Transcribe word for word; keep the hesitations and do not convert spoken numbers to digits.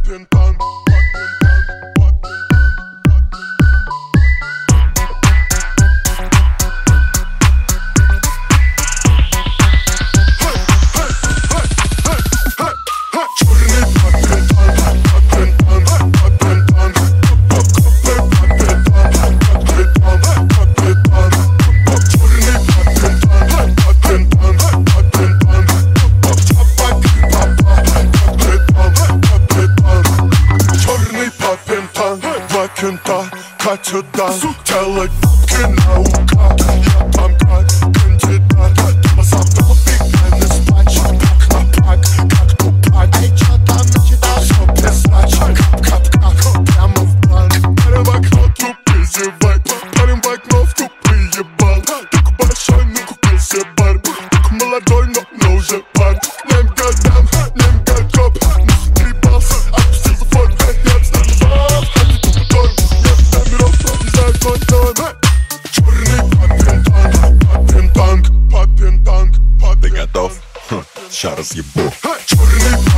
папин танк. Кента, Катюда, делать бабки наука. Я там как кандидат. Дома собрал бигмены спать. Пак на пак, как тупак. Эй, чё там начитал? Всё писать. Кап-кап-кап, прямо в банк. Парень в окно, тупый зевай. Парень в окно, в тупый ебал. Только большой, но купил себе бар. Только молодой, но, но уже пар. Нем годам, нем годкоп. Не затребался, опустился в фольк. Я отстал. Черный папин танк, папин танк, папин танк. Ты готов? Хм, ща разъебу. Черный